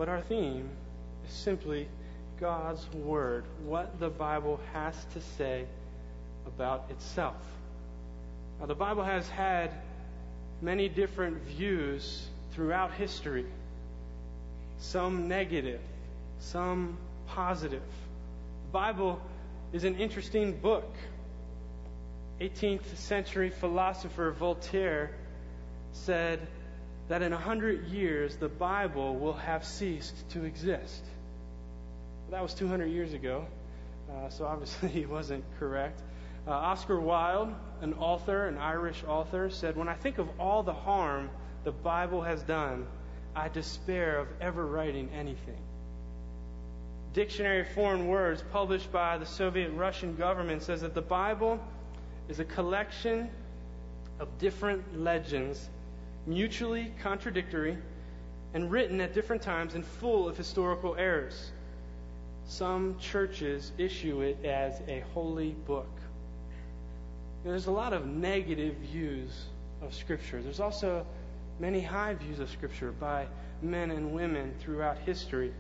But our theme is simply God's Word, what the Bible has to say about itself. Now, the Bible has had many different views throughout history, some negative, some positive. The Bible is an interesting book. 18th century philosopher Voltaire said that in 100 years the Bible will have ceased to exist. Well, that was 200 years ago, so obviously he wasn't correct. Oscar Wilde, an Irish author, said, "When I think of all the harm the Bible has done, I despair of ever writing anything." Dictionary of Foreign Words, published by the Soviet Russian government, says that the Bible is a collection of different legends, mutually contradictory, and written at different times and full of historical errors. Some churches issue it as a holy book. There's a lot of negative views of Scripture. There's also many high views of Scripture by men and women throughout history.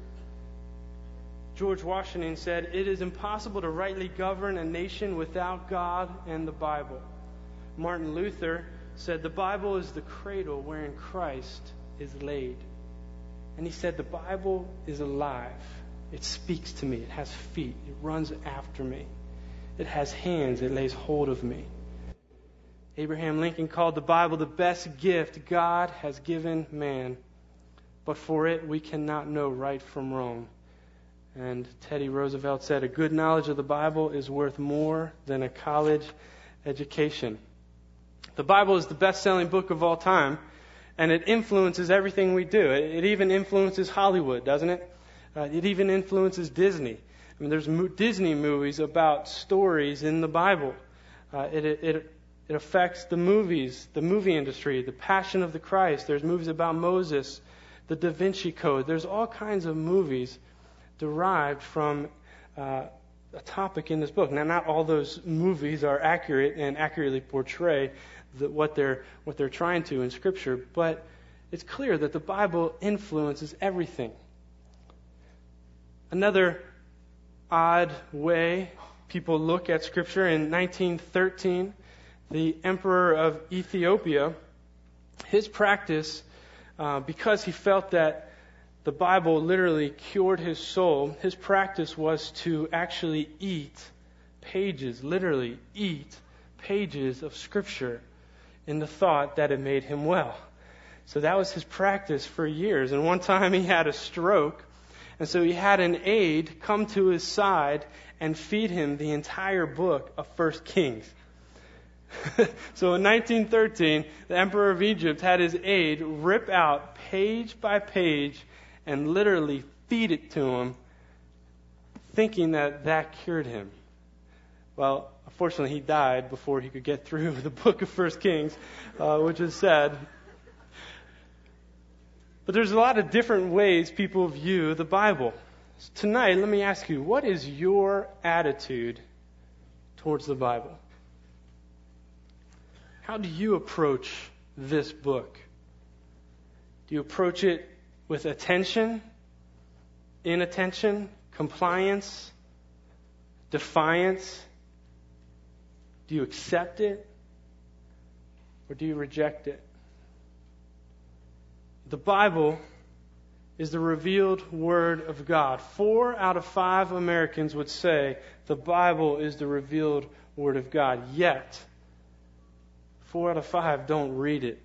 George Washington said, "It is impossible to rightly govern a nation without God and the Bible." Martin Luther said, "The Bible is the cradle wherein Christ is laid." And he said, "The Bible is alive. It speaks to me. It has feet. It runs after me. It has hands. It lays hold of me." Abraham Lincoln called the Bible the best gift God has given man. But for it, we cannot know right from wrong. And Teddy Roosevelt said, "A good knowledge of the Bible is worth more than a college education." The Bible is the best-selling book of all time, and it influences everything we do. It even influences Hollywood, doesn't it? It even influences Disney. I mean, there's Disney movies about stories in the Bible. It affects the movies, the movie industry, the Passion of the Christ. There's movies about Moses, the Da Vinci Code. There's all kinds of movies derived from a topic in this book. Now, not all those movies are accurate and accurately portray what they're trying to in Scripture, but it's clear that the Bible influences everything. Another odd way people look at Scripture, in 1913, the Emperor of Ethiopia, his practice, because he felt that the Bible literally cured his soul, his practice was to actually literally eat pages of Scripture in the thought that it made him well. So that was his practice for years. And one time he had a stroke, and so he had an aide come to his side and feed him the entire book of 1 Kings. So in 1913, the Emperor of Egypt had his aide rip out page by page and literally feed it to him, thinking that cured him. Well, unfortunately, he died before he could get through the book of 1 Kings, which is sad. But there's a lot of different ways people view the Bible. So tonight, let me ask you, what is your attitude towards the Bible? How do you approach this book? Do you approach it with attention, inattention, compliance, defiance? Do you accept it, or do you reject it? The Bible is the revealed Word of God. 4 out of 5 Americans would say the Bible is the revealed Word of God. Yet, 4 out of 5 don't read it.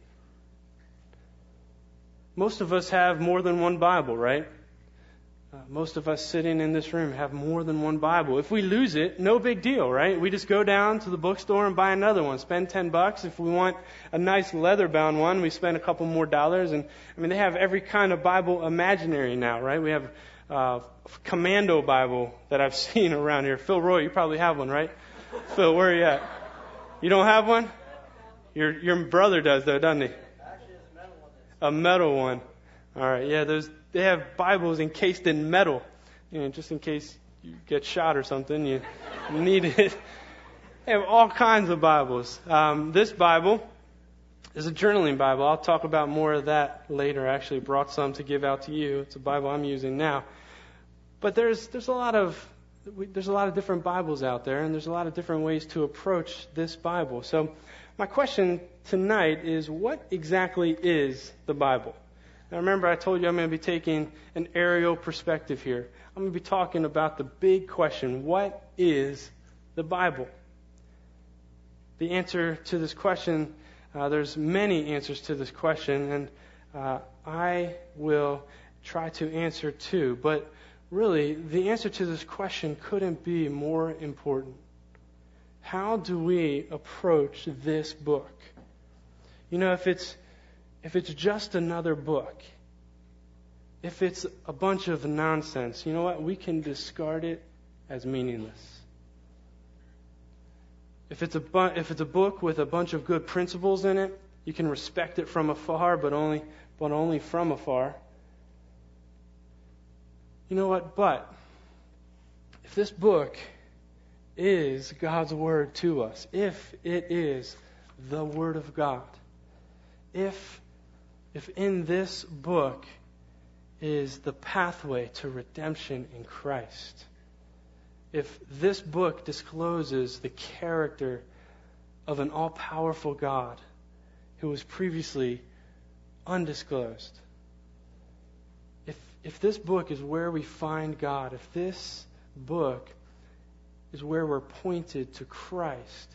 Most of us have more than one Bible, right? Most of us sitting in this room have more than one Bible. If we lose it, no big deal, right? We just go down to the bookstore and buy another one. Spend $10. If we want a nice leather-bound one, we spend a couple more dollars. And I mean, they have every kind of Bible imaginary now, right? We have Commando Bible that I've seen around here. Phil Roy, you probably have one, right? Phil, where are you at? You don't have one? Your brother does, though, doesn't he? A metal one. All right, yeah, they have Bibles encased in metal, just in case you get shot or something, you need it. They have all kinds of Bibles. This Bible is a journaling Bible. I'll talk about more of that later. I actually brought some to give out to you. It's a Bible I'm using now. But there's a lot of different Bibles out there, and there's a lot of different ways to approach this Bible. So my question tonight is, what exactly is the Bible? Now remember, I told you I'm going to be taking an aerial perspective here. I'm going to be talking about the big question: what is the Bible? The answer to this question, there's many answers to this question, and I will try to answer two. But really, the answer to this question couldn't be more important. How do we approach this book? You know, if it's just another book, if it's a bunch of nonsense, you know what? We can discard it as meaningless. If it's a book with a bunch of good principles in it, you can respect it from afar, but only from afar. You know what? But if this book is God's Word to us, if it is the Word of God, if in this book is the pathway to redemption in Christ, if this book discloses the character of an all-powerful God who was previously undisclosed, if this book is where we find God, if this book is where we're pointed to Christ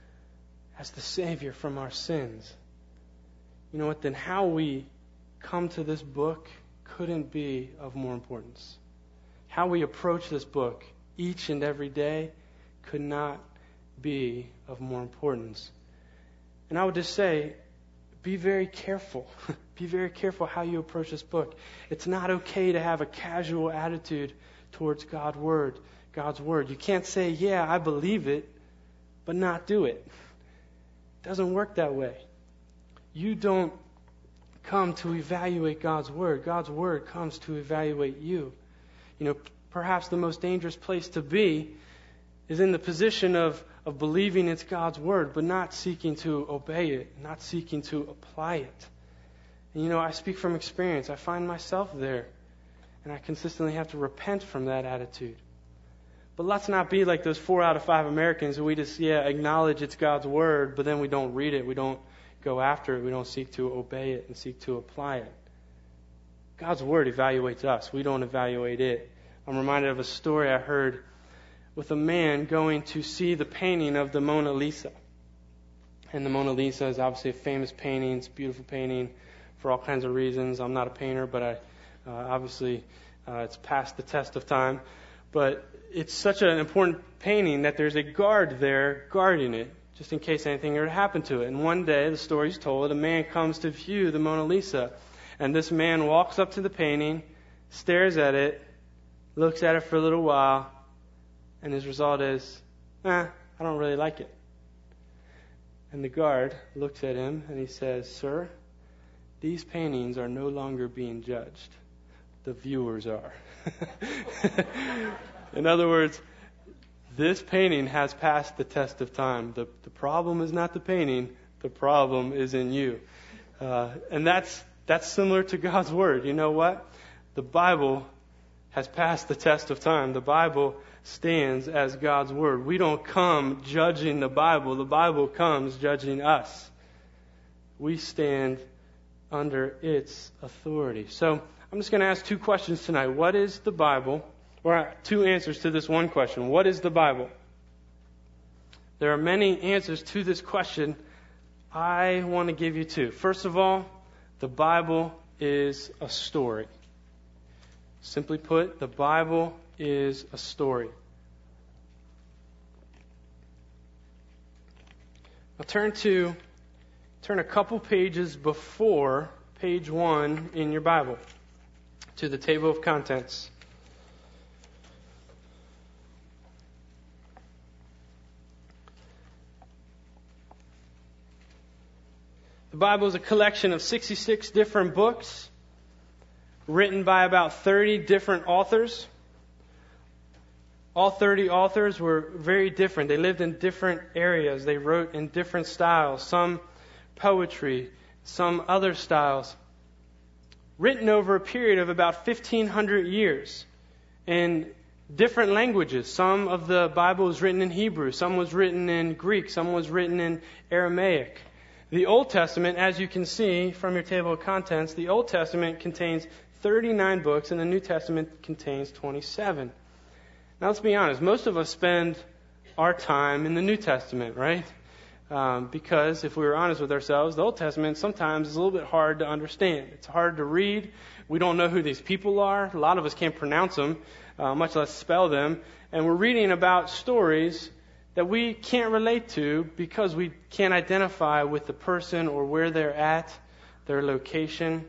as the Savior from our sins, you know what? Then how we come to this book couldn't be of more importance. How we approach this book each and every day could not be of more importance. And I would just say, be very careful. Be very careful how you approach this book. It's not okay to have a casual attitude towards God's Word. You can't say, yeah, I believe it, but not do it. It doesn't work that way. You don't come to evaluate God's Word. God's Word comes to evaluate you. You know, perhaps the most dangerous place to be is in the position of believing it's God's Word, but not seeking to obey it, not seeking to apply it. And you know, I speak from experience. I find myself there, and I consistently have to repent from that attitude. But let's not be like those 4 out of 5 Americans who we just, acknowledge it's God's Word, but then we don't read it, we don't go after it, we don't seek to obey it and seek to apply it. God's Word evaluates us. We don't evaluate it. I'm reminded of a story I heard with a man going to see the painting of the Mona Lisa. And the Mona Lisa is obviously a famous painting. It's a beautiful painting for all kinds of reasons. I'm not a painter, but obviously it's past the test of time. But it's such an important painting that there's a guard there guarding it, just in case anything ever happened to it. And one day, the story's told, a man comes to view the Mona Lisa. And this man walks up to the painting, stares at it, looks at it for a little while, and his result is, I don't really like it. And the guard looks at him and he says, "Sir, these paintings are no longer being judged. The viewers are." In other words, this painting has passed the test of time. The problem is not the painting. The problem is in you. And that's similar to God's Word. You know what? The Bible has passed the test of time. The Bible stands as God's Word. We don't come judging the Bible. The Bible comes judging us. We stand under its authority. So I'm just going to ask 2 questions tonight. What is the Bible? Or 2 answers to this one question. What is the Bible? There are many answers to this question. I want to give you 2. First of all, the Bible is a story. Simply put, the Bible is a story. Now turn a couple pages before page 1 in your Bible to the table of contents. The Bible is a collection of 66 different books written by about 30 different authors. All 30 authors were very different. They lived in different areas. They wrote in different styles. Some poetry, some other styles, written over a period of about 1,500 years in different languages. Some of the Bible was written in Hebrew, some was written in Greek, some was written in Aramaic. The Old Testament, as you can see from your table of contents, the Old Testament contains 39 books and the New Testament contains 27. Now let's be honest, most of us spend our time in the New Testament, right? Because if we were honest with ourselves, the Old Testament sometimes is a little bit hard to understand. It's hard to read. We don't know who these people are. A lot of us can't pronounce them, much less spell them. And we're reading about stories that we can't relate to because we can't identify with the person or where they're at, their location.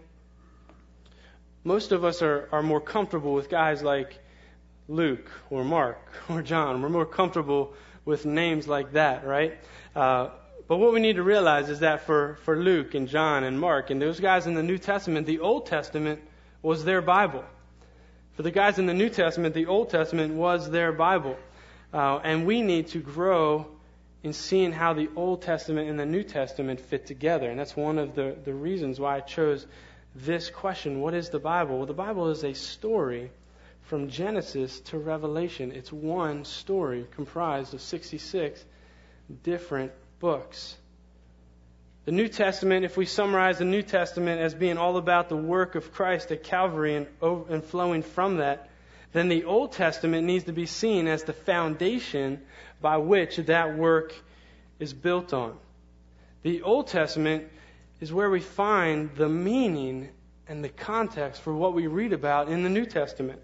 Most of us are more comfortable with guys like Luke or Mark or John. We're more comfortable with names like that, right? But what we need to realize is that for Luke and John and Mark and those guys in the New Testament, the Old Testament was their Bible. For the guys in the New Testament, the Old Testament was their Bible. And we need to grow in seeing how the Old Testament and the New Testament fit together. And that's one of the reasons why I chose this question. What is the Bible? Well, the Bible is a story from Genesis to Revelation. It's one story comprised of 66 different books. The New Testament, if we summarize the New Testament as being all about the work of Christ at Calvary and flowing from that, then the Old Testament needs to be seen as the foundation by which that work is built on. The Old Testament is where we find the meaning and the context for what we read about in the New Testament.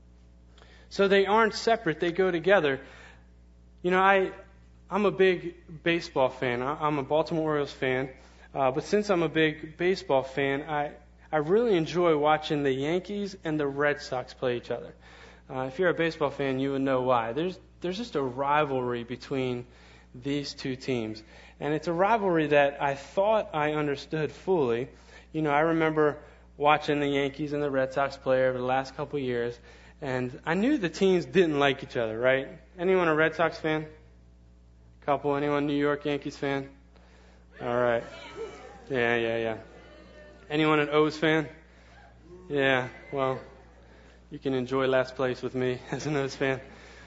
So they aren't separate, they go together. You know, I'm a big baseball fan. I'm a Baltimore Orioles fan. But since I'm a big baseball fan, I really enjoy watching the Yankees and the Red Sox play each other. If you're a baseball fan, you would know why. There's just a rivalry between these two teams. And it's a rivalry that I thought I understood fully. You know, I remember watching the Yankees and the Red Sox play over the last couple of years, and I knew the teams didn't like each other, right? Anyone a Red Sox fan? Couple? Anyone New York Yankees fan? All right. Yeah. Anyone an O's fan? Yeah, well, you can enjoy last place with me as an O's fan.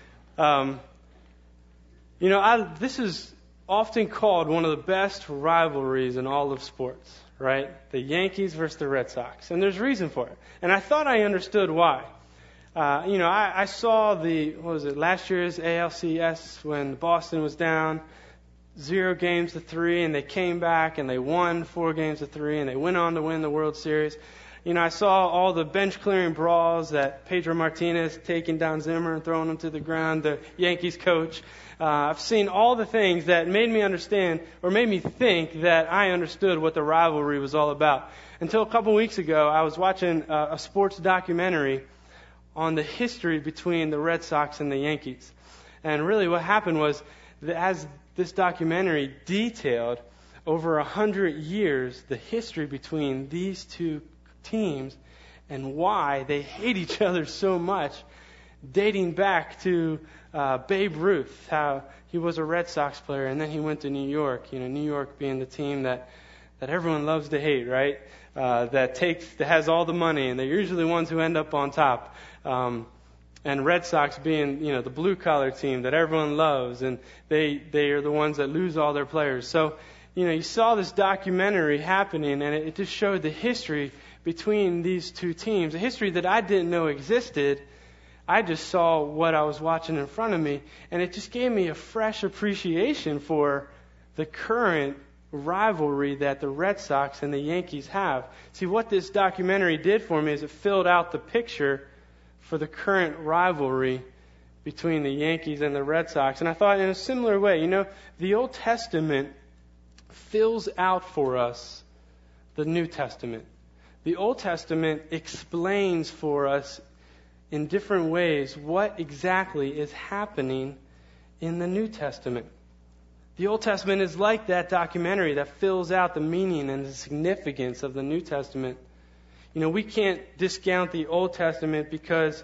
You know, this is often called one of the best rivalries in all of sports, right? The Yankees versus the Red Sox. And there's reason for it. And I thought I understood why. You know, I saw last year's ALCS when Boston was down 0-3, and they came back and they won 4-3, and they went on to win the World Series. You know, I saw all the bench clearing brawls that Pedro Martinez taking down Zimmer and throwing him to the ground, the Yankees coach. I've seen all the things that made me understand or made me think that I understood what the rivalry was all about. Until a couple weeks ago, I was watching a sports documentary on the history between the Red Sox and the Yankees. And really what happened was, as this documentary detailed over 100 years, the history between these two teams and why they hate each other so much, dating back to Babe Ruth, how he was a Red Sox player and then he went to New York. You know, New York being the team that everyone loves to hate, right? That has all the money, and they're usually the ones who end up on top. And Red Sox being, you know, the blue collar team that everyone loves, and they are the ones that lose all their players. So, you know, you saw this documentary happening, and it just showed the history between these two teams, a history that I didn't know existed. I just saw what I was watching in front of me, and it just gave me a fresh appreciation for the current rivalry that the Red Sox and the Yankees have. See, what this documentary did for me is it filled out the picture for the current rivalry between the Yankees and the Red Sox. And I thought in a similar way, you know, the Old Testament fills out for us the New Testament. The Old Testament explains for us in different ways what exactly is happening in the New Testament. The Old Testament is like that documentary that fills out the meaning and the significance of the New Testament. You know, we can't discount the Old Testament because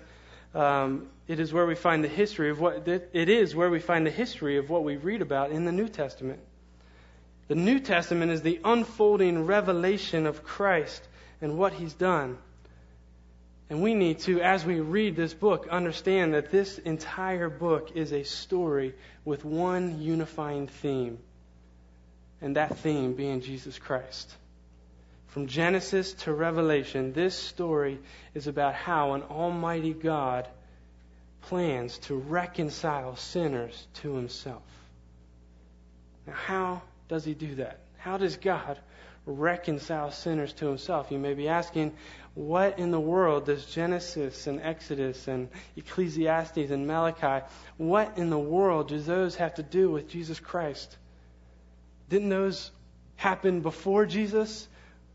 it is where we find the history of what we read about in the New Testament. The New Testament is the unfolding revelation of Christ and what He's done. And we need to, as we read this book, understand that this entire book is a story with one unifying theme. And that theme being Jesus Christ. From Genesis to Revelation, this story is about how an almighty God plans to reconcile sinners to Himself. Now, how does He do that? How does God reconcile sinners to Himself? You may be asking, what in the world does Genesis and Exodus and Ecclesiastes and Malachi, what in the world do those have to do with Jesus Christ? Didn't those happen before Jesus?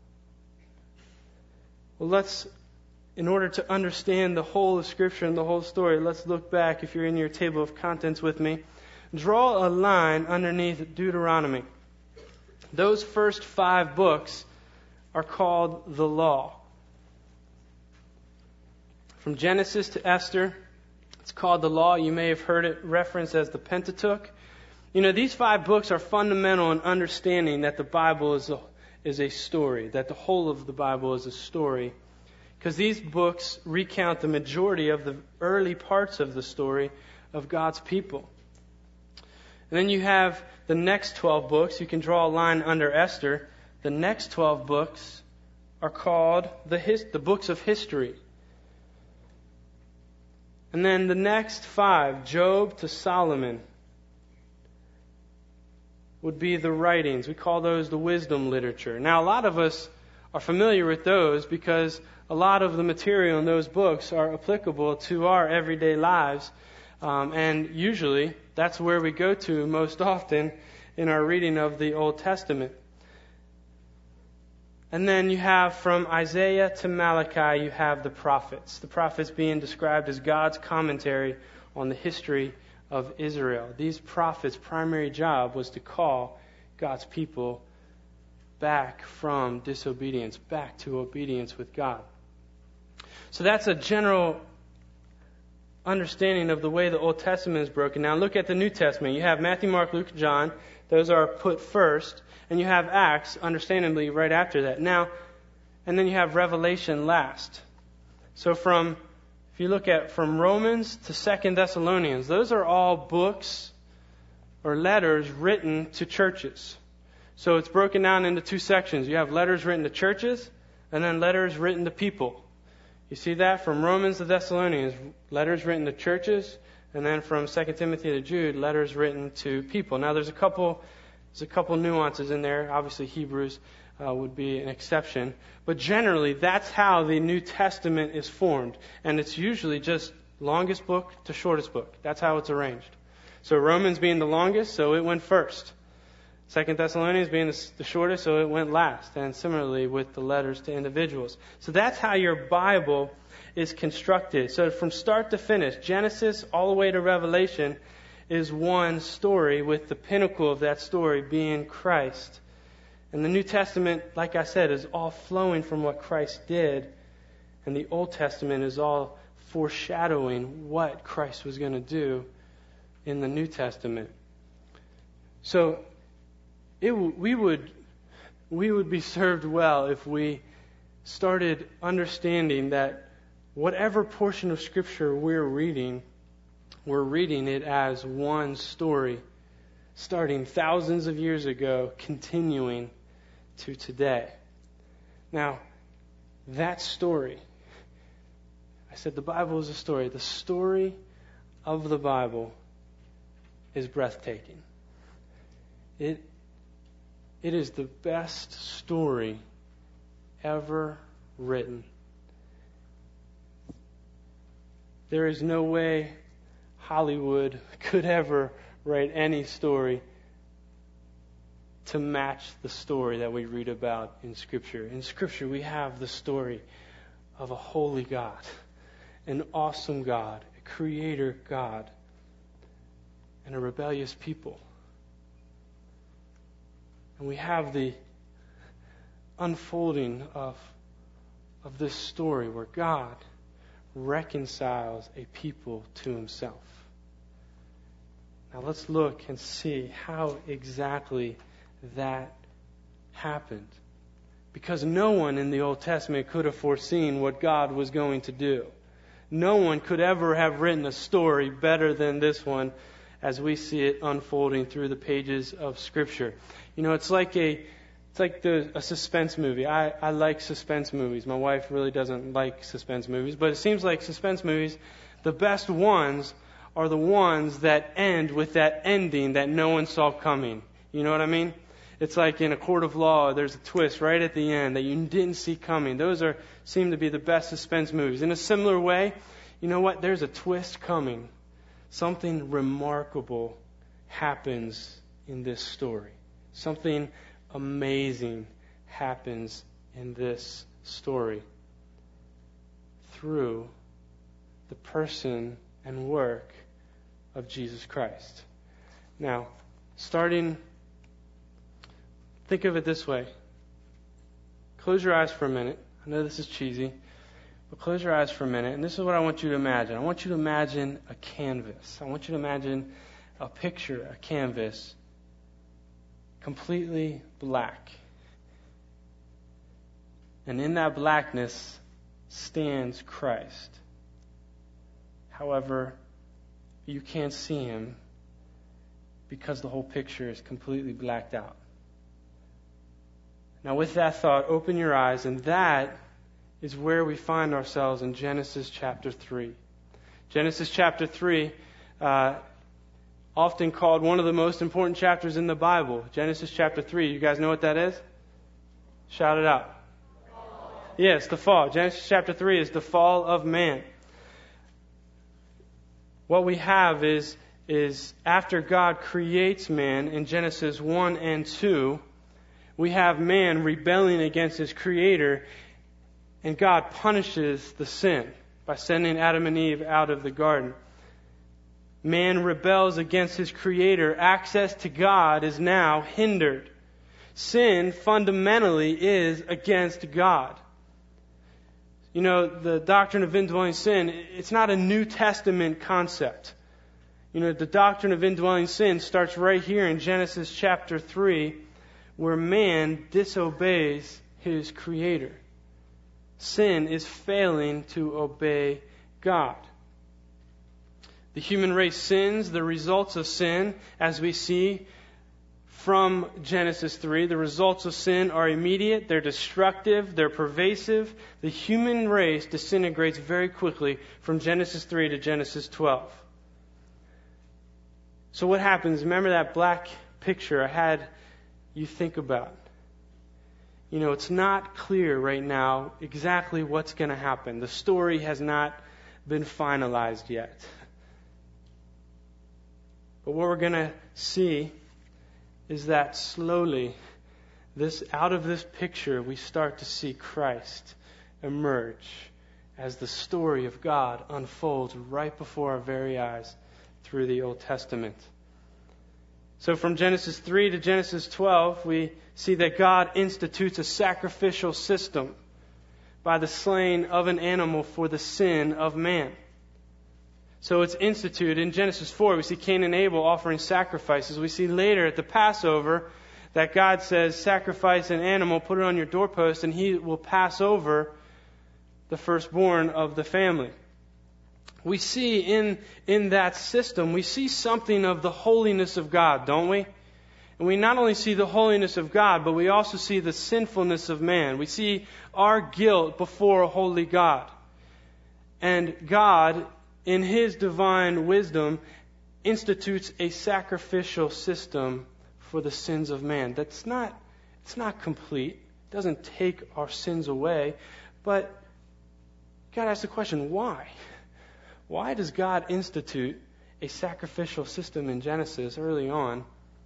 Well, in order to understand the whole of Scripture and the whole story, let's look back, if you're in your table of contents with me. Draw a line underneath Deuteronomy. Those first 5 books are called the Law. From Genesis to Esther, it's called the Law. You may have heard it referenced as the Pentateuch. You know, these 5 books are fundamental in understanding that the Bible is a story, that the whole of the Bible is a story. Because these books recount the majority of the early parts of the story of God's people. And then you have the next 12 books. You can draw a line under Esther. The next 12 books are called the books of history. And then the next 5, Job to Solomon, would be the writings. We call those the wisdom literature. Now, a lot of us are familiar with those because a lot of the material in those books are applicable to our everyday lives. And usually, that's where we go to most often in our reading of the Old Testament. And then you have from Isaiah to Malachi, you have the prophets. The prophets being described as God's commentary on the history of Israel. These prophets' primary job was to call God's people back from disobedience, back to obedience with God. So that's a general understanding of the way the Old Testament is broken. Now look at the New Testament. You have Matthew, Mark, Luke, John. Those are put first. And you have Acts, understandably, right after that. Now, and then you have Revelation last. So if you look at from Romans to 2 Thessalonians, those are all books or letters written to churches. So it's broken down into 2 sections. You have letters written to churches and then letters written to people. You see that from Romans to Thessalonians, letters written to churches, and then from 2 Timothy to Jude, letters written to people. Now there's a couple nuances in there. Obviously Hebrews would be an exception. But generally, that's how the New Testament is formed. And it's usually just longest book to shortest book. That's how it's arranged. So Romans being the longest, so it went first. 2 Thessalonians being the shortest, so it went last. And similarly with the letters to individuals. So that's how your Bible is constructed. So from start to finish, Genesis all the way to Revelation is one story, with the pinnacle of that story being Christ. And the New Testament, like I said, is all flowing from what Christ did. And the Old Testament is all foreshadowing what Christ was going to do in the New Testament. So we would be served well if we started understanding that whatever portion of Scripture we're reading it as one story, starting thousands of years ago, continuing to today. Now, that story, I said the Bible is a story. The story of the Bible is breathtaking. It is the best story ever written. There is no way Hollywood could ever write any story to match the story that we read about in Scripture. In Scripture, we have the story of a holy God, an awesome God, a creator God, and a rebellious people. And we have the unfolding of this story where God reconciles a people to Himself. Now let's look and see how exactly that happened. Because no one in the Old Testament could have foreseen what God was going to do. No one could ever have written a story better than this one as we see it unfolding through the pages of Scripture. You know, it's like a suspense movie. I like suspense movies. My wife really doesn't like suspense movies, but it seems like suspense movies, the best ones are the ones that end with that ending that no one saw coming. You know what I mean? It's like in a court of law, there's a twist right at the end that you didn't see coming. Those seem to be the best suspense movies. In a similar way, you know what? There's a twist coming. Something remarkable happens in this story. Something amazing happens in this story through the person and work of Jesus Christ. Now, think of it this way. Close your eyes for a minute. I know this is cheesy, but close your eyes for a minute, and this is what I want you to imagine. I want you to imagine a canvas. I want you to imagine a picture, a canvas, completely black. And in that blackness stands Christ. However, you can't see Him because the whole picture is completely blacked out. Now, with that thought, open your eyes, and that is where we find ourselves in Genesis chapter 3. Genesis chapter 3, often called one of the most important chapters in the Bible. Genesis chapter 3, you guys know what that is? Shout it out. Yes, the fall. Genesis chapter 3 is the fall of man. What we have is after God creates man in Genesis 1 and 2, we have man rebelling against his Creator, and God punishes the sin by sending Adam and Eve out of the garden. Man rebels against his Creator. Access to God is now hindered. Sin fundamentally is against God. You know, the doctrine of indwelling sin, it's not a New Testament concept. You know, the doctrine of indwelling sin starts right here in Genesis chapter 3, where man disobeys his Creator. Sin is failing to obey God. The human race sins. The results of sin, as we see from Genesis 3, the results of sin are immediate, they're destructive, they're pervasive. The human race disintegrates very quickly from Genesis 3 to Genesis 12. So what happens? Remember that black picture I had you think about? You know, it's not clear right now exactly what's going to happen. The story has not been finalized yet. But what we're going to see is that slowly, out of this picture, we start to see Christ emerge as the story of God unfolds right before our very eyes through the Old Testament. So from Genesis 3 to Genesis 12, we see that God institutes a sacrificial system by the slaying of an animal for the sin of man. So it's instituted. In Genesis 4, we see Cain and Abel offering sacrifices. We see later at the Passover that God says, sacrifice an animal, put it on your doorpost, and He will pass over the firstborn of the family. We see in that system, we see something of the holiness of God, don't we? And we not only see the holiness of God, but we also see the sinfulness of man. We see our guilt before a holy God. And God, in His divine wisdom, institutes a sacrificial system for the sins of man. It's not complete. It doesn't take our sins away. But God asks the question, why? Why does God institute a sacrificial system in Genesis early on?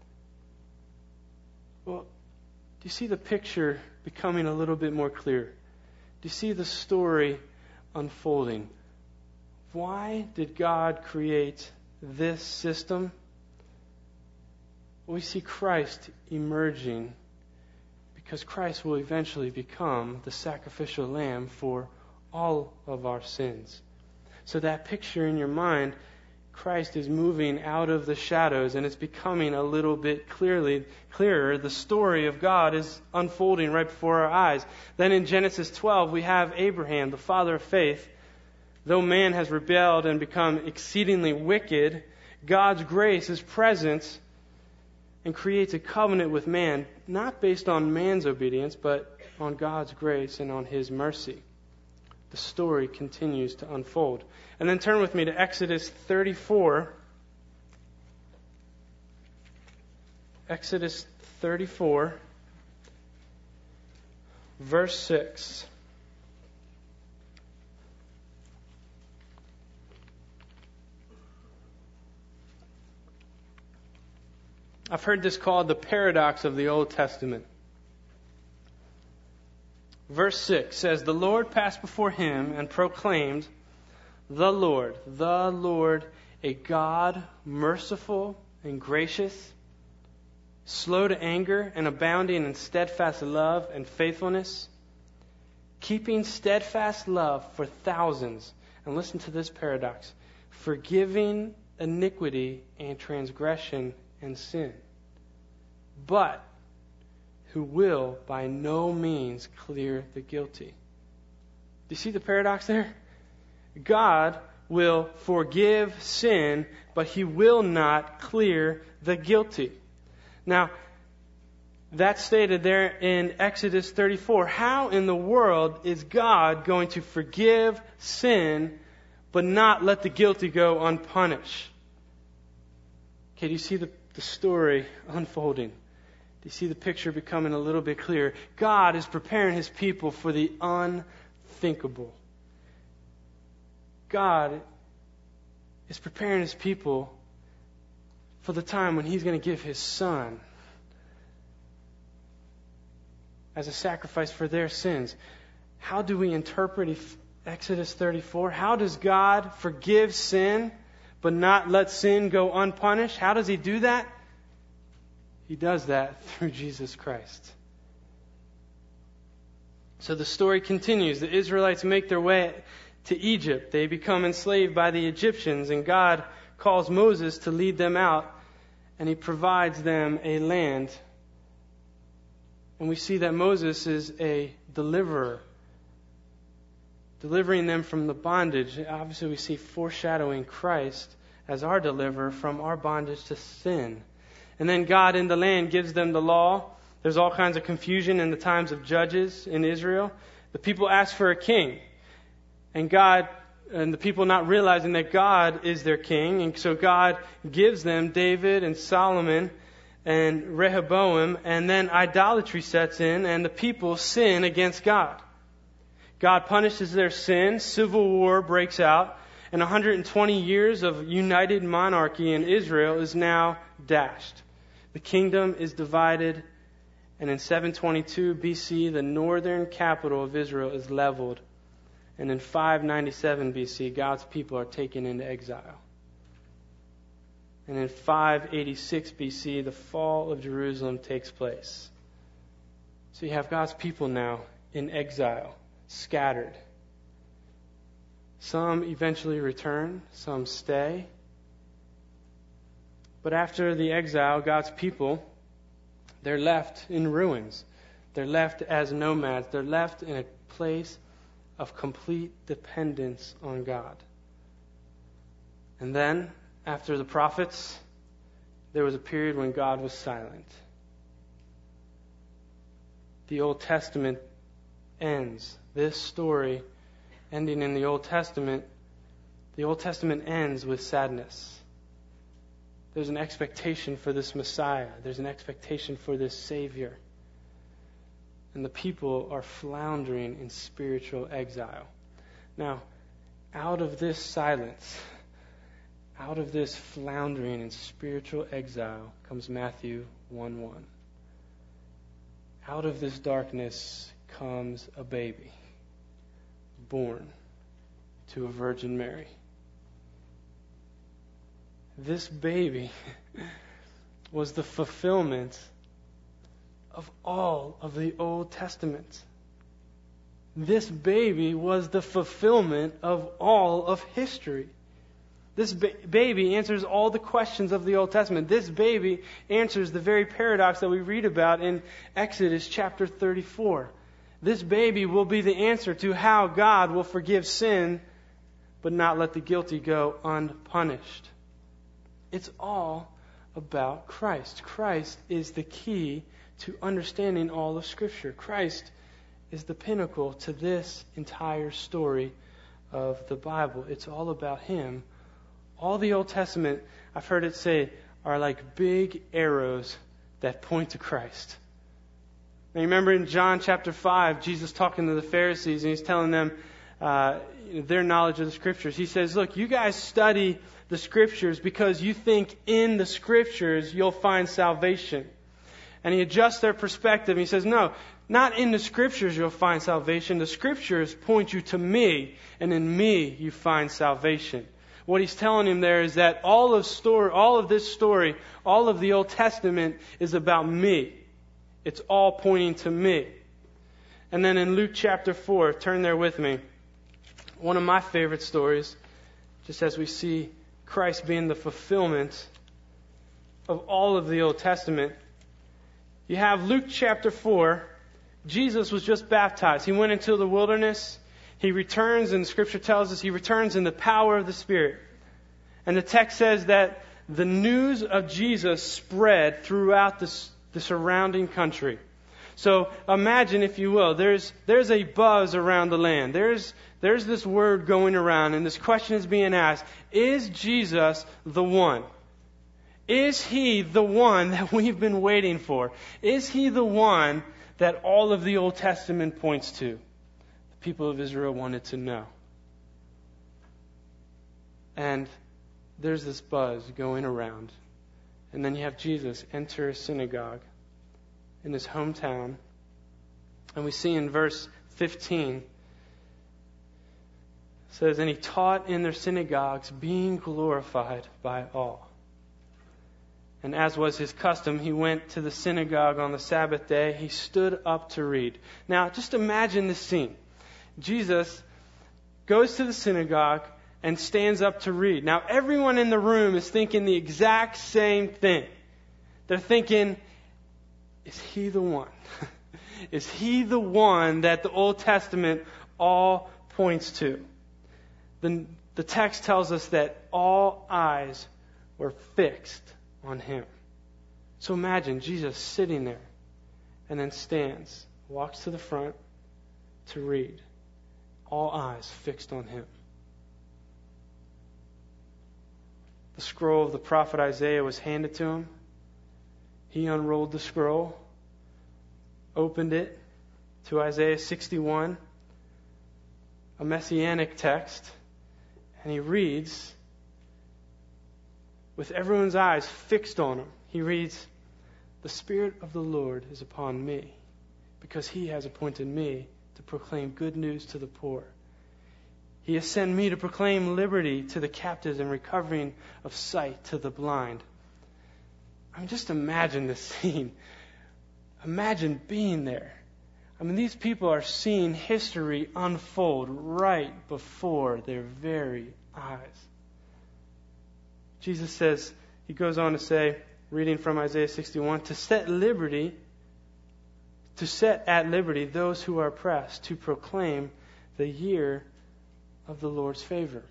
Well, do you see the picture becoming a little bit more clear? Do you see the story unfolding? Why did God create this system? Well, we see Christ emerging because Christ will eventually become the sacrificial lamb for all of our sins. So that picture in your mind Christ is moving out of the shadows and it's becoming a little bit clearer. The story of God is unfolding right before our eyes. Then in Genesis 12, we have Abraham, the father of faith. Though man has rebelled and become exceedingly wicked, God's grace is present and creates a covenant with man, not based on man's obedience, but on God's grace and on His mercy. The story continues to unfold. And then turn with me to Exodus 34. Exodus 34, verse 6. I've heard this called the paradox of the Old Testament. Verse 6 says, "The Lord passed before him and proclaimed, the Lord, a God merciful and gracious, slow to anger and abounding in steadfast love and faithfulness, keeping steadfast love for thousands." And listen to this paradox: "forgiving iniquity and transgression and sin, but who will by no means clear the guilty." Do you see the paradox there? God will forgive sin, but He will not clear the guilty. Now, that's stated there in Exodus 34. How in the world is God going to forgive sin, but not let the guilty go unpunished? Okay, do you see the story unfolding? Do you see the picture becoming a little bit clearer? God is preparing His people for the unthinkable. God is preparing His people for the time when He's going to give His Son as a sacrifice for their sins. How do we interpret Exodus 34? How does God forgive sin but not let sin go unpunished? How does He do that? He does that through Jesus Christ. So the story continues. The Israelites make their way to Egypt. They become enslaved by the Egyptians, and God calls Moses to lead them out, and He provides them a land. And we see that Moses is a deliverer, delivering them from the bondage. Obviously, we see foreshadowing Christ as our deliverer from our bondage to sin. And then God in the land gives them the law. There's all kinds of confusion in the times of judges in Israel. The people ask for a king. And the people not realizing that God is their king. And so God gives them David and Solomon and Rehoboam. And then idolatry sets in and the people sin against God. God punishes their sin. Civil war breaks out. And 120 years of united monarchy in Israel is now dashed. The kingdom is divided. And in 722 BC, the northern capital of Israel is leveled. And in 597 BC, God's people are taken into exile. And in 586 BC, the fall of Jerusalem takes place. So you have God's people now in exile, scattered. Some eventually return, some stay. But after the exile, God's people, they're left in ruins. They're left as nomads. They're left in a place of complete dependence on God. And then, after the prophets, there was a period when God was silent. The Old Testament ends. This story ending in the Old Testament ends with sadness. There's an expectation for this Messiah. There's an expectation for this Savior. And the people are floundering in spiritual exile. Now, out of this silence, out of this floundering in spiritual exile comes Matthew 1:1. Out of this darkness comes a baby born to a Virgin Mary. This baby was the fulfillment of all of the Old Testament. This baby was the fulfillment of all of history. This baby answers all the questions of the Old Testament. This baby answers the very paradox that we read about in Exodus chapter 34. This baby will be the answer to how God will forgive sin, but not let the guilty go unpunished. It's all about Christ. Christ is the key to understanding all of Scripture. Christ is the pinnacle to this entire story of the Bible. It's all about Him. All the Old Testament, I've heard it say, are like big arrows that point to Christ. Now, you remember in John chapter 5, Jesus talking to the Pharisees, and He's telling them their knowledge of the Scriptures. He says, look, you guys study the Scriptures because you think in the Scriptures you'll find salvation. And He adjusts their perspective. He says, no, not in the Scriptures you'll find salvation. The Scriptures point you to me, and in me you find salvation. What He's telling him there is that all of this story, all of the Old Testament is about me. It's all pointing to me. And then in Luke chapter 4, turn there with me. One of my favorite stories, just as we see Christ being the fulfillment of all of the Old Testament. You have Luke chapter 4. Jesus was just baptized. He went into the wilderness. He returns, and Scripture tells us he returns in the power of the Spirit. And the text says that the news of Jesus spread throughout the surrounding country. So imagine, if you will, there's a buzz around the land. There's this word going around, and this question is being asked: is Jesus the one? Is He the one that we've been waiting for? Is He the one that all of the Old Testament points to? People of Israel wanted to know. And there's this buzz going around. And then you have Jesus enter a synagogue in his hometown. And we see in verse 15, it says, and He taught in their synagogues, being glorified by all. And as was His custom, He went to the synagogue on the Sabbath day. He stood up to read. Now, just imagine this scene. Jesus goes to the synagogue and stands up to read. Now, everyone in the room is thinking the exact same thing. They're thinking, is He the one? Is He the one that the Old Testament all points to? The text tells us that all eyes were fixed on Him. So imagine Jesus sitting there and then stands, walks to the front to read. All eyes fixed on Him. The scroll of the prophet Isaiah was handed to Him. He unrolled the scroll, opened it to Isaiah 61, a messianic text, and He reads with everyone's eyes fixed on Him. He reads, the Spirit of the Lord is upon me, because He has appointed me to proclaim good news to the poor. He has sent me to proclaim liberty to the captives and recovering of sight to the blind. I mean, just imagine this scene. Imagine being there. I mean, these people are seeing history unfold right before their very eyes. Jesus says, He goes on to say, reading from Isaiah 61, to set at liberty those who are oppressed, to proclaim the year of the Lord's favor.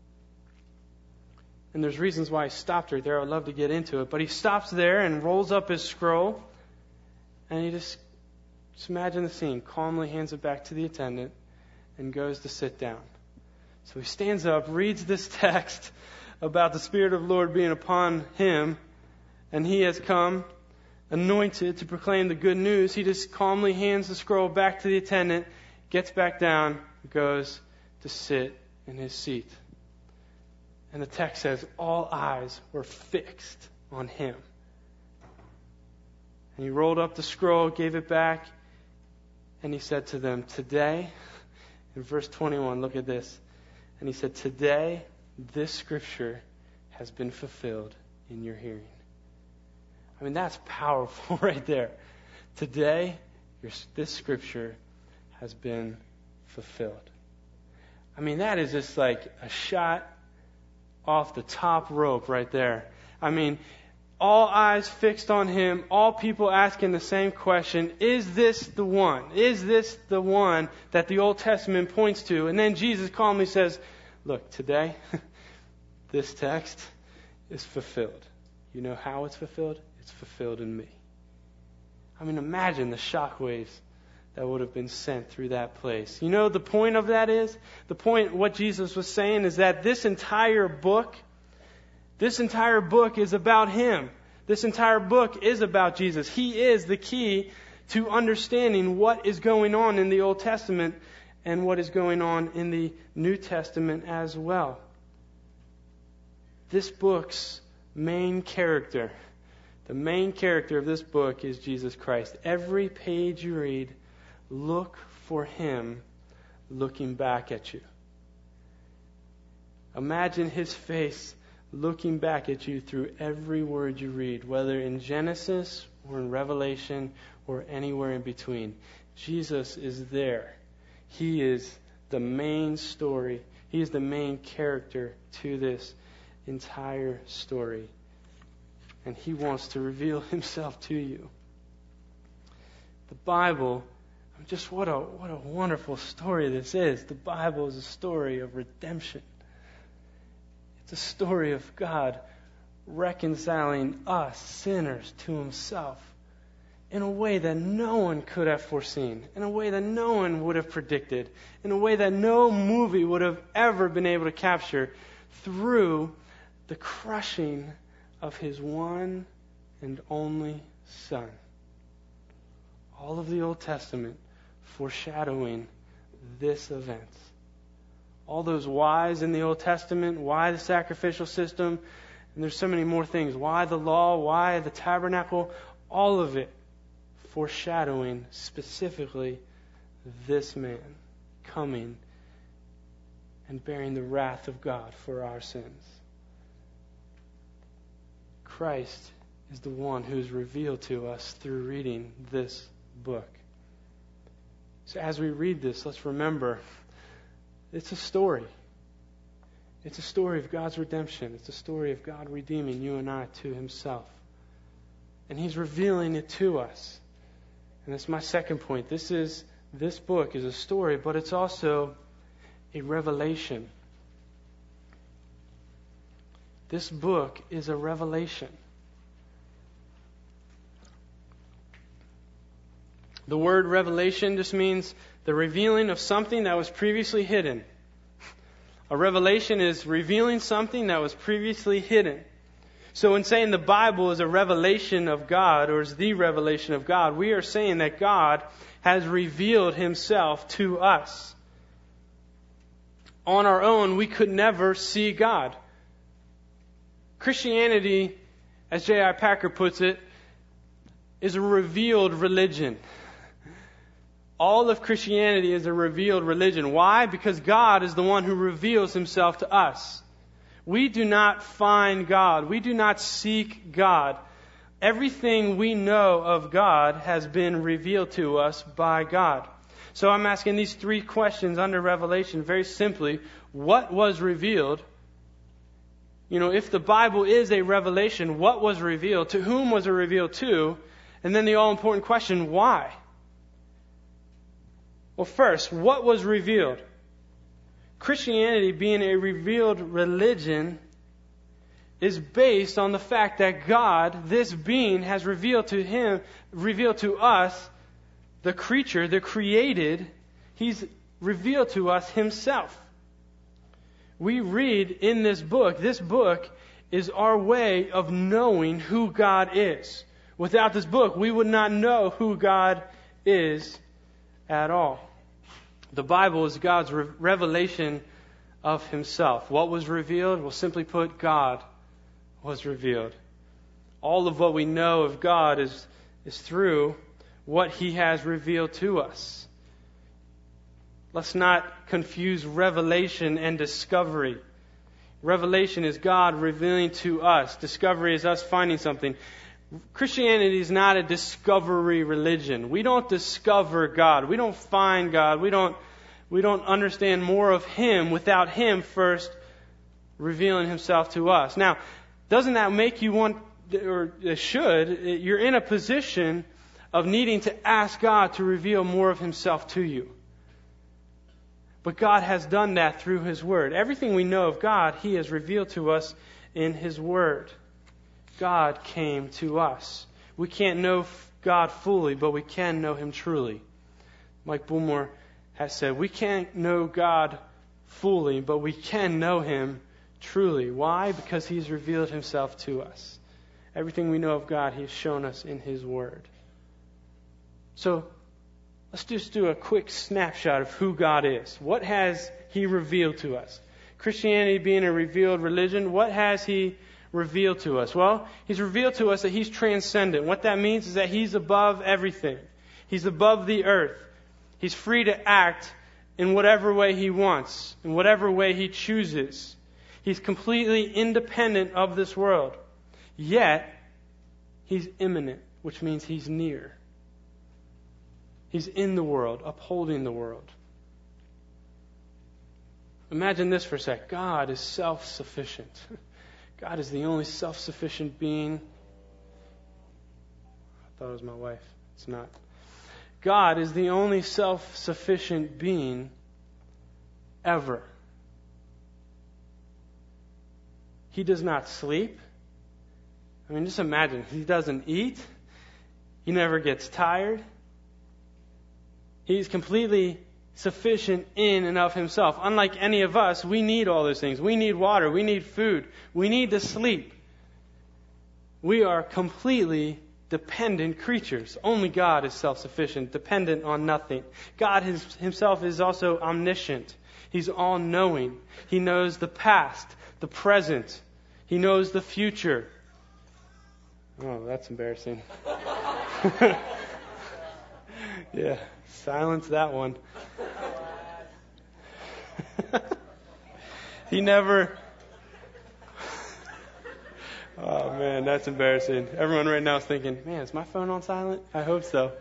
And there's reasons why He stopped right there. I'd love to get into it. But He stops there and rolls up His scroll. And He just imagine the scene. Calmly hands it back to the attendant and goes to sit down. So He stands up, reads this text about the Spirit of the Lord being upon Him. And He has come anointed to proclaim the good news. He just calmly hands the scroll back to the attendant, gets back down, goes to sit in His seat. And the text says, all eyes were fixed on Him. And He rolled up the scroll, gave it back, and He said to them, today, in verse 21, look at this. And He said, today, this Scripture has been fulfilled in your hearing. I mean, that's powerful right there. Today, this Scripture has been fulfilled. I mean, that is just like a shot off the top rope right there. I mean, all eyes fixed on him, all people asking the same question, is this the one? Is this the one that the Old Testament points to? And then Jesus calmly says, look, today, this text is fulfilled. You know how it's fulfilled? It's fulfilled in me. I mean, imagine the shockwaves that would have been sent through that place. You know, the point of that is, the point, what Jesus was saying is that this entire book is about Him. This entire book is about Jesus. He is the key to understanding what is going on in the Old Testament and what is going on in the New Testament as well. This book's main character, the main character of this book is Jesus Christ. Every page you read, look for Him looking back at you. Imagine His face looking back at you through every word you read, whether in Genesis or in Revelation or anywhere in between. Jesus is there. He is the main story. He is the main character to this entire story. And He wants to reveal Himself to you. The Bible, just what a wonderful story this is. The Bible is a story of redemption. It's a story of God reconciling us, sinners, to Himself in a way that no one could have foreseen, in a way that no one would have predicted, in a way that no movie would have ever been able to capture, through the crushing of His one and only Son. All of the Old Testament foreshadowing this event. All those whys in the Old Testament, why the sacrificial system, and there's so many more things. Why the law, why the tabernacle, all of it foreshadowing specifically this man coming and bearing the wrath of God for our sins. Christ is the one who is revealed to us through reading this book. So as we read this, let's remember, it's a story. It's a story of God's redemption. It's a story of God redeeming you and I to Himself. And He's revealing it to us. And that's my second point. This book is a story, but it's also a revelation. This book is a revelation. The word revelation just means the revealing of something that was previously hidden. A revelation is revealing something that was previously hidden. So in saying the Bible is a revelation of God, or is the revelation of God, we are saying that God has revealed Himself to us. On our own, we could never see God. Christianity, as J.I. Packer puts it, is a revealed religion. All of Christianity is a revealed religion. Why? Because God is the one who reveals Himself to us. We do not find God. We do not seek God. Everything we know of God has been revealed to us by God. So I'm asking these three questions under Revelation very simply. What was revealed? You know, if the Bible is a revelation, what was revealed? To whom was it revealed to? And then the all-important question, why? Well, first, what was revealed? Christianity, being a revealed religion, is based on the fact that God, this being, has revealed to us, the creature, the created. He's revealed to us Himself. We read in this book is our way of knowing who God is. Without this book, we would not know who God is at all. The Bible is God's revelation of Himself. What was revealed? Well, simply put, God was revealed. All of what we know of God is through what He has revealed to us. Let's not confuse revelation and discovery. Revelation is God revealing to us. Discovery is us finding something. Christianity is not a discovery religion. We don't discover God. We don't find God. We don't understand more of Him without Him first revealing himself to us. Now, doesn't that make you want, or should, you're in a position of needing to ask God to reveal more of himself to you. But God has done that through his word. Everything we know of God, he has revealed to us in his word. God came to us. We can't know God fully, but we can know him truly. Mike Bullmore has said, we can't know God fully, but we can know him truly. Why? Because he's revealed himself to us. Everything we know of God, he's shown us in his word. So, let's just do a quick snapshot of who God is. What has he revealed to us? Christianity being a revealed religion, what has he revealed to us? Well, he's revealed to us that he's transcendent. What that means is that he's above everything. He's above the earth. He's free to act in whatever way he wants, in whatever way he chooses. He's completely independent of this world. Yet, he's immanent, which means he's near. He's in the world, upholding the world. Imagine this for a sec. God is self-sufficient. God is the only self-sufficient being. I thought it was my wife. It's not. God is the only self-sufficient being ever. He does not sleep. I mean, just imagine. He doesn't eat. He never gets tired. He's completely sufficient in and of himself. Unlike any of us, we need all those things. We need water. We need food. We need to sleep. We are completely dependent creatures. Only God is self-sufficient, dependent on nothing. God himself is also omniscient. He's all-knowing. He knows the past, the present. He knows the future. Oh, that's embarrassing. Yeah, silence that one. He never... Oh man, that's embarrassing. Everyone right now is thinking, man, is my phone on silent? I hope so.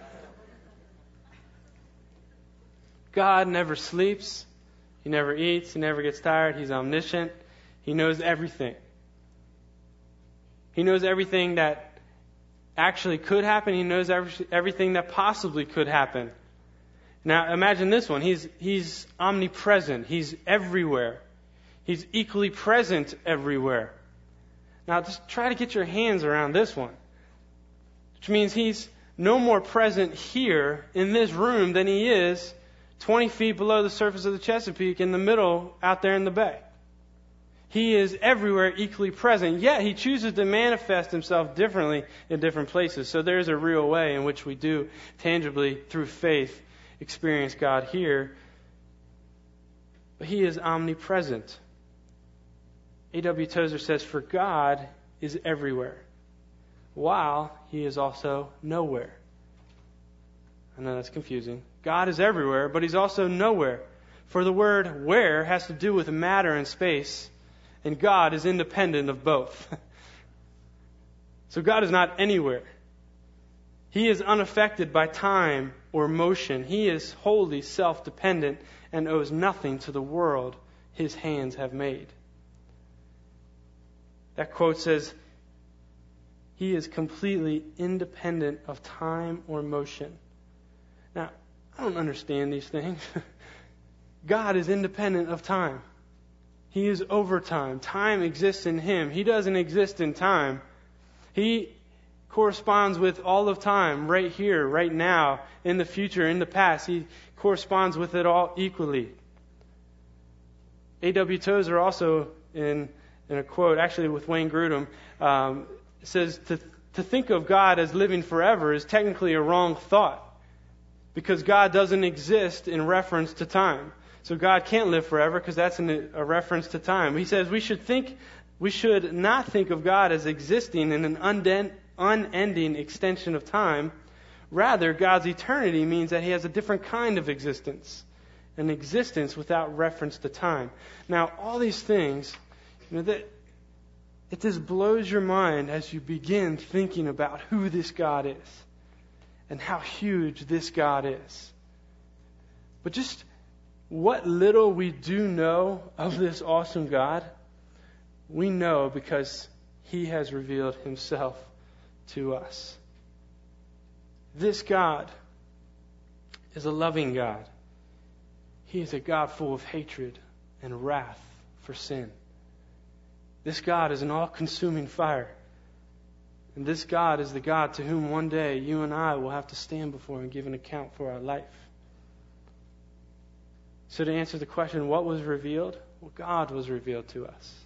God never sleeps. He never eats. He never gets tired. He's omniscient. He knows everything. He knows everything that actually could happen. He knows everything that possibly could happen. Now, imagine this one. He's omnipresent. He's everywhere. He's equally present everywhere. Now, just try to get your hands around this one. Which means he's no more present here in this room than he is 20 feet below the surface of the Chesapeake in the middle out there in the bay. He is everywhere equally present, yet he chooses to manifest himself differently in different places. So there is a real way in which we do tangibly, through faith, experience God here. But he is omnipresent. A.W. Tozer says, for God is everywhere, while he is also nowhere. I know that's confusing. God is everywhere, but he's also nowhere. For the word where has to do with matter and space, and God is independent of both. So God is not anywhere. He is unaffected by time or motion. He is wholly self-dependent and owes nothing to the world his hands have made. That quote says, he is completely independent of time or motion. Now, I don't understand these things. God is independent of time. He is over time. Time exists in him. He doesn't exist in time. He corresponds with all of time, right here, right now, in the future, in the past. He corresponds with it all equally. A.W. Tozer also, in a quote, actually with Wayne Grudem, says to think of God as living forever is technically a wrong thought, because God doesn't exist in reference to time. So God can't live forever because that's a reference to time. He says we should not think of God as existing in an unending extension of time. Rather, God's eternity means that he has a different kind of existence, an existence without reference to time. Now, all these things, it just blows your mind as you begin thinking about who this God is and how huge this God is. But just what little we do know of this awesome God We know because He has revealed Himself to us. This God is a loving God. He is a God full of hatred and wrath for sin. This God is an all-consuming fire. And this God is the God to whom one day you and I will have to stand before and give an account for our life. So to answer the question, what was revealed? Well, God was revealed to us.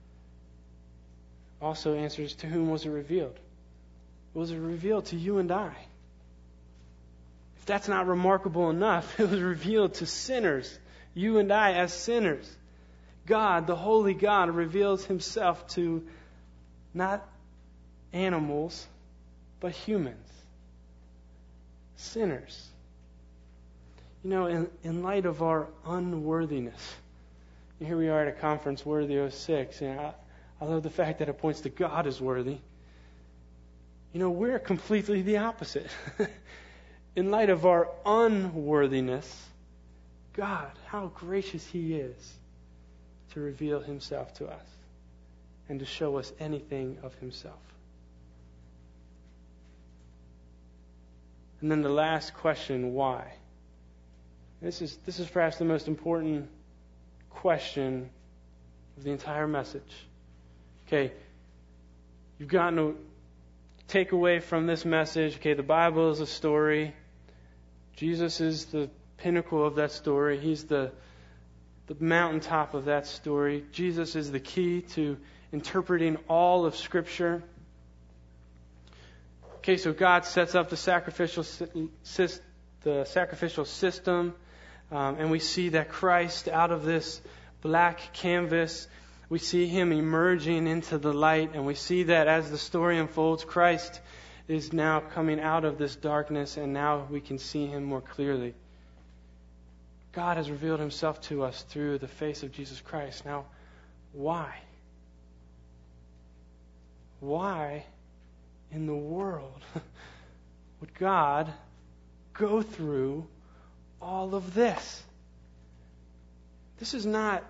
Also answers, to whom was it revealed? Was it revealed to you and I? If that's not remarkable enough, it was revealed to sinners, you and I as sinners. God, the holy God, reveals Himself to not animals, but humans, sinners. You know, in light of our unworthiness, here we are at a conference, Worthy 06, and I love the fact that it points to God as worthy. You know, we're completely the opposite. In light of our unworthiness, God, how gracious He is to reveal Himself to us and to show us anything of Himself. And then the last question, why? This is perhaps the most important question of the entire message. Okay, you've gotten to take away from this message, okay, the Bible is a story. Jesus is the pinnacle of that story. He's the mountaintop of that story. Jesus is the key to interpreting all of Scripture. Okay, so God sets up the sacrificial system, and we see that Christ, out of this black canvas, we see Him emerging into the light, and we see that as the story unfolds, Christ is now coming out of this darkness, and now we can see Him more clearly. God has revealed Himself to us through the face of Jesus Christ. Now, why? Why in the world would God go through all of this? This is not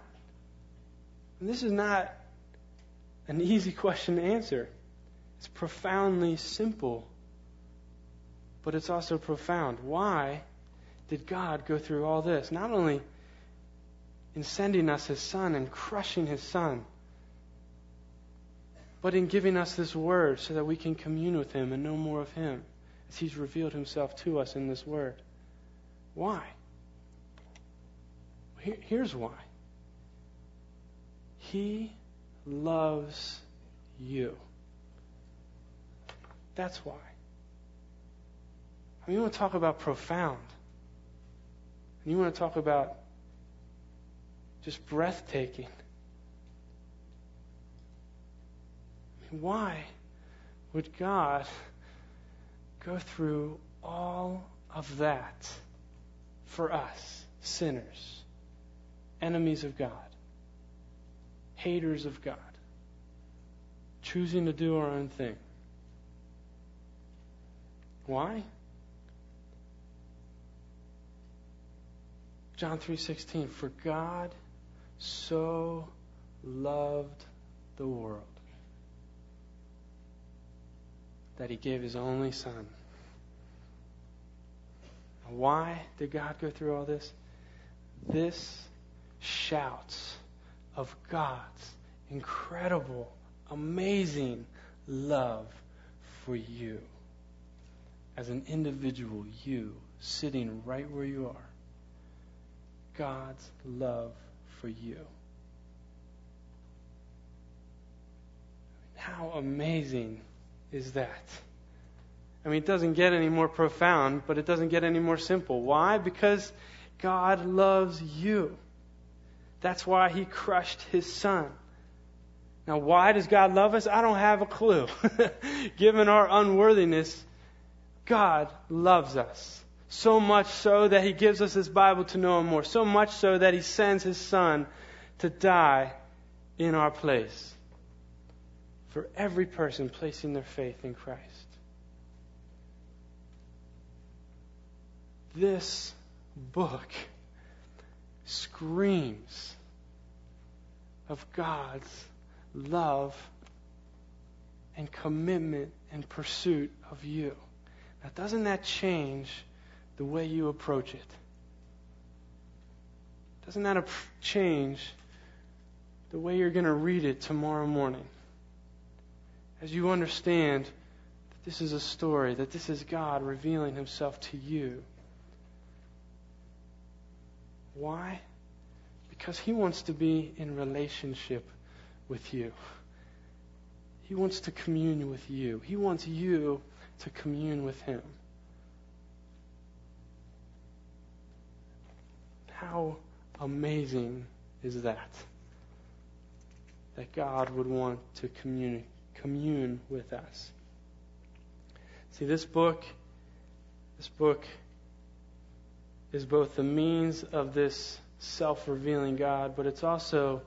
an easy question to answer. It's profoundly simple, but it's also profound. Why did God go through all this? Not only in sending us His Son and crushing His Son, but in giving us this Word so that we can commune with Him and know more of Him as He's revealed Himself to us in this Word. Why? Here's why. He loves you. That's why. I mean, you want to talk about profound. And you want to talk about just breathtaking. I mean, why would God go through all of that for us, sinners, enemies of God, haters of God, choosing to do our own thing? Why? John 3:16, for God so loved the world that He gave His only Son. Why did God go through all this? This shouts of God's incredible, amazing love for you. As an individual, you sitting right where you are. God's love for you. How amazing is that? I mean, it doesn't get any more profound, but it doesn't get any more simple. Why? Because God loves you. That's why He crushed His Son. Now, why does God love us? I don't have a clue. Given our unworthiness, God loves us. So much so that He gives us His Bible to know Him more. So much so that He sends His Son to die in our place. For every person placing their faith in Christ. This book screams of God's love and commitment and pursuit of you. Now, doesn't that change the way you approach it? Doesn't that change the way you're going to read it tomorrow morning? As you understand that this is a story, that this is God revealing himself to you. Why? Because he wants to be in relationship with you. He wants to commune with you. He wants you to commune with him. How amazing is that? That God would want to commune with us. See, this book is both the means of this self-revealing God, but it's also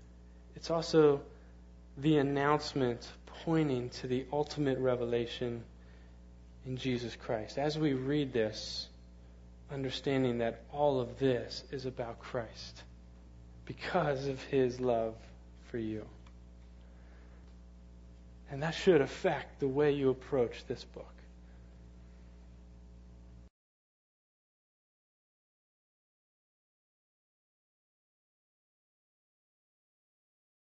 the announcement pointing to the ultimate revelation in Jesus Christ. As we read this, understanding that all of this is about Christ because of his love for you. And that should affect the way you approach this book.